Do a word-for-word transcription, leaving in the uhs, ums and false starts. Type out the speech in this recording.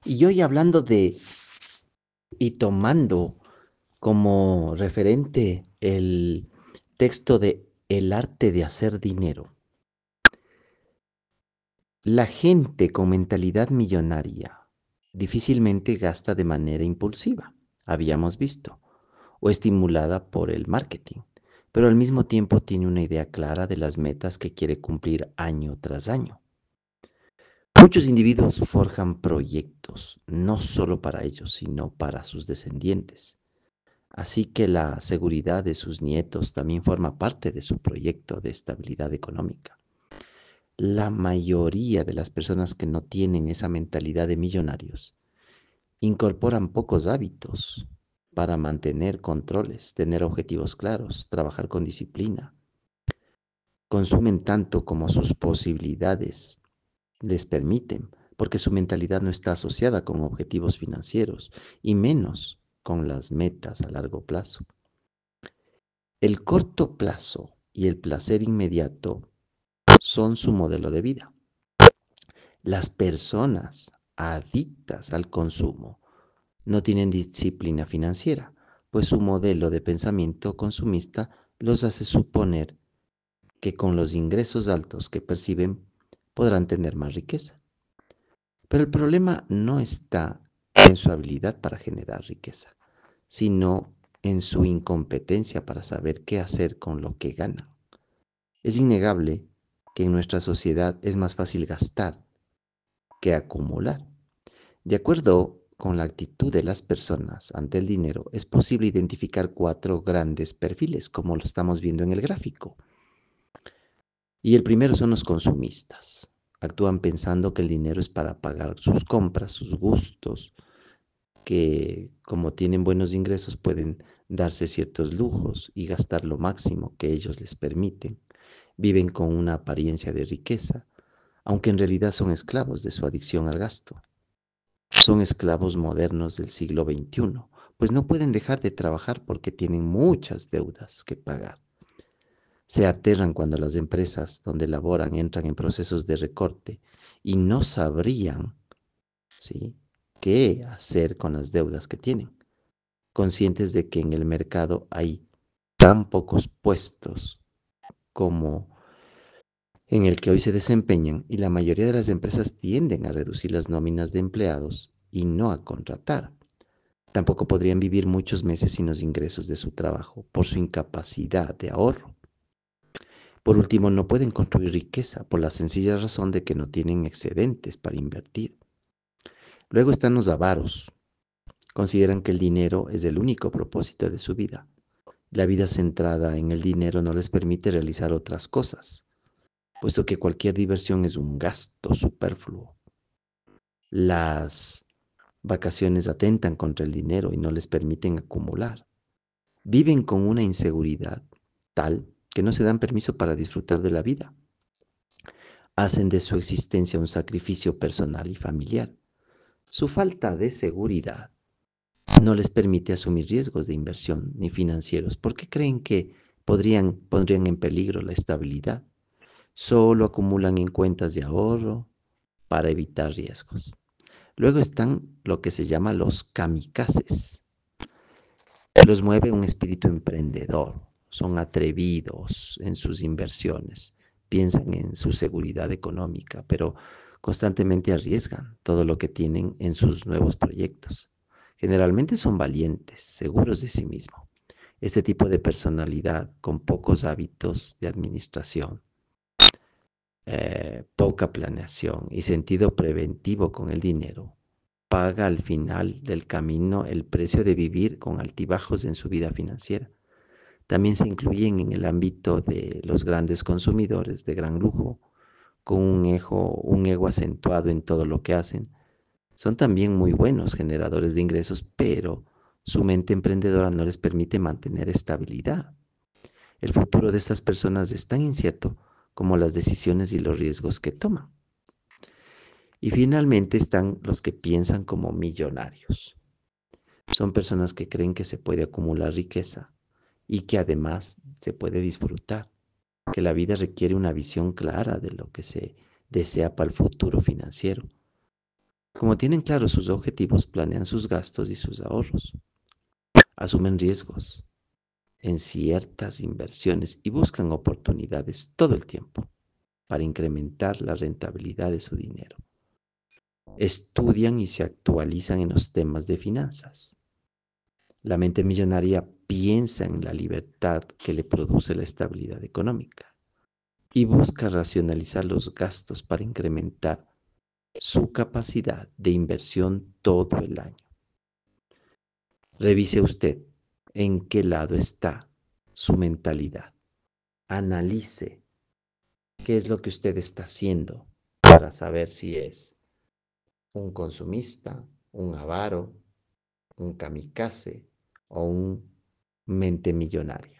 Y hoy hablando de y tomando como referente el texto de El arte de hacer dinero. La gente con mentalidad millonaria difícilmente gasta de manera impulsiva, habíamos visto, o estimulada por el marketing, pero al mismo tiempo tiene una idea clara de las metas que quiere cumplir año tras año. Muchos individuos forjan proyectos, no solo para ellos, sino para sus descendientes. Así que la seguridad de sus nietos también forma parte de su proyecto de estabilidad económica. La mayoría de las personas que no tienen esa mentalidad de millonarios incorporan pocos hábitos para mantener controles, tener objetivos claros, trabajar con disciplina. Consumen tanto como sus posibilidades les permiten, porque su mentalidad no está asociada con objetivos financieros y menos con las metas a largo plazo. El corto plazo y el placer inmediato son su modelo de vida. Las personas adictas al consumo no tienen disciplina financiera, pues su modelo de pensamiento consumista los hace suponer que con los ingresos altos que perciben podrán tener más riqueza. Pero el problema no está en su habilidad para generar riqueza, sino en su incompetencia para saber qué hacer con lo que ganan. Es innegable que en nuestra sociedad es más fácil gastar que acumular. De acuerdo con la actitud de las personas ante el dinero, es posible identificar cuatro grandes perfiles, como lo estamos viendo en el gráfico. Y el primero son los consumistas. Actúan pensando que el dinero es para pagar sus compras, sus gustos, que como tienen buenos ingresos pueden darse ciertos lujos y gastar lo máximo que ellos les permiten. Viven con una apariencia de riqueza, aunque en realidad son esclavos de su adicción al gasto. Son esclavos modernos del siglo veintiuno, pues no pueden dejar de trabajar porque tienen muchas deudas que pagar. Se aterran cuando las empresas donde laboran entran en procesos de recorte y no sabrían, ¿sí?, qué hacer con las deudas que tienen, conscientes de que en el mercado hay tan pocos puestos como en el que hoy se desempeñan y la mayoría de las empresas tienden a reducir las nóminas de empleados y no a contratar. Tampoco podrían vivir muchos meses sin los ingresos de su trabajo por su incapacidad de ahorro. Por último, no pueden construir riqueza por la sencilla razón de que no tienen excedentes para invertir. Luego están los avaros. Consideran que el dinero es el único propósito de su vida. La vida centrada en el dinero no les permite realizar otras cosas, puesto que cualquier diversión es un gasto superfluo. Las vacaciones atentan contra el dinero y no les permiten acumular. Viven con una inseguridad tal que no se dan permiso para disfrutar de la vida. Hacen de su existencia un sacrificio personal y familiar. Su falta de seguridad no les permite asumir riesgos de inversión ni financieros porque creen que podrían, pondrían en peligro la estabilidad. Solo acumulan en cuentas de ahorro para evitar riesgos. Luego están lo que se llama los kamikazes. Los mueve un espíritu emprendedor, son atrevidos en sus inversiones, piensan en su seguridad económica, pero constantemente arriesgan todo lo que tienen en sus nuevos proyectos. Generalmente son valientes, seguros de sí mismos. Este tipo de personalidad con pocos hábitos de administración, eh, poca planeación y sentido preventivo con el dinero, paga al final del camino el precio de vivir con altibajos en su vida financiera. También se incluyen en el ámbito de los grandes consumidores de gran lujo, con un ego, un ego acentuado en todo lo que hacen. Son también muy buenos generadores de ingresos, pero su mente emprendedora no les permite mantener estabilidad. El futuro de estas personas es tan incierto como las decisiones y los riesgos que toman. Y finalmente están los que piensan como millonarios. Son personas que creen que se puede acumular riqueza y que además se puede disfrutar, que la vida requiere una visión clara de lo que se desea para el futuro financiero. Como tienen claros sus objetivos, planean sus gastos y sus ahorros, asumen riesgos en ciertas inversiones y buscan oportunidades todo el tiempo para incrementar la rentabilidad de su dinero. Estudian y se actualizan en los temas de finanzas. La mente millonaria piensa en la libertad que le produce la estabilidad económica y busca racionalizar los gastos para incrementar su capacidad de inversión todo el año. Revise usted en qué lado está su mentalidad. Analice qué es lo que usted está haciendo para saber si es un consumista, un avaro, un kamikaze o un mente millonaria.